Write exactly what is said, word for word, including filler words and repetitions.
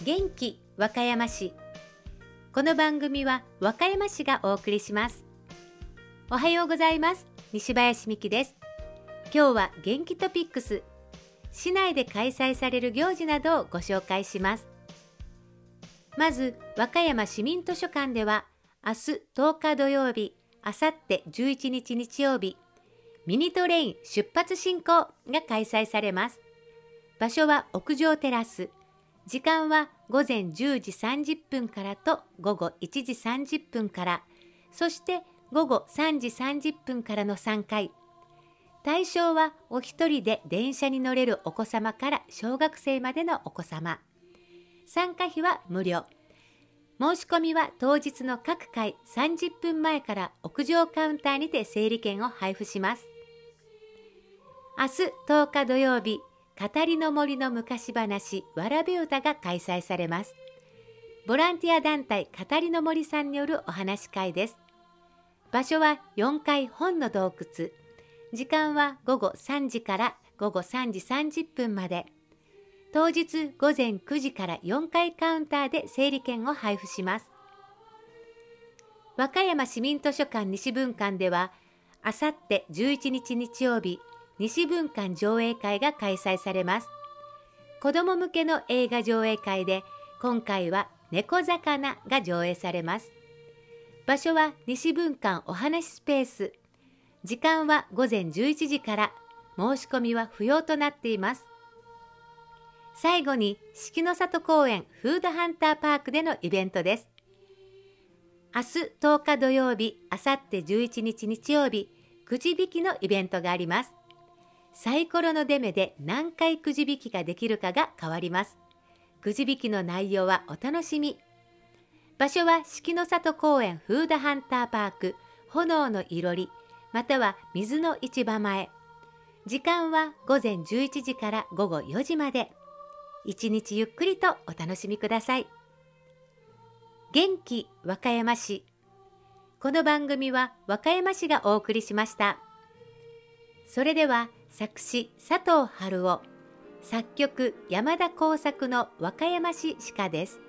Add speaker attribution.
Speaker 1: 元気和歌山市。この番組は和歌山市がお送りします。おはようございます。西林美希です。今日は元気トピックス。市内で開催される行事などをご紹介します。まず和歌山市民図書館では明日とおか土曜日、あさってじゅういちにち日曜日、ミニトレイン出発進行が開催されます。場所は屋上テラス。時間はごぜんじゅうじさんじゅっぷんからとごごいちじさんじゅっぷんから、そしてごごさんじさんじゅっぷんからのさんかい。対象はお一人で電車に乗れるお子様から小学生までのお子様。参加費は無料。申し込みは当日の各回さんじゅっぷんまえから屋上カウンターにて整理券を配布します。明日とおか土曜日、語りの森の昔話わらべ歌が開催されます。ボランティア団体語りの森さんによるお話し会です。場所はよんかい本の洞窟。時間はごごさんじからごごさんじさんじゅっぷんまで。当日ごぜんくじからよんかいカウンターで整理券を配布します。和歌山市民図書館西分館では、あさってじゅういちにち日曜日、西分館上映会が開催されます。子ども向けの映画上映会で、今回は猫魚が上映されます。場所は西分館お話スペース。時間はごぜんじゅういちじから、申し込みは不要となっています。最後に四季の里公園フードハンターパークでのイベントです。明日とおか土曜日、あさってじゅういちにち日曜日、くじ引きのイベントがあります。サイコロの出目で何回くじ引きができるかが変わります。くじ引きの内容はお楽しみ。場所は四季の里公園フードハンターパーク炎のいろり、または水の市場前。時間はごぜんじゅういちじからごごよじまで。一日ゆっくりとお楽しみください。元気和歌山市。この番組は和歌山市がお送りしました。それでは作詞佐藤春夫、作曲山田耕作の和歌山市歯科です。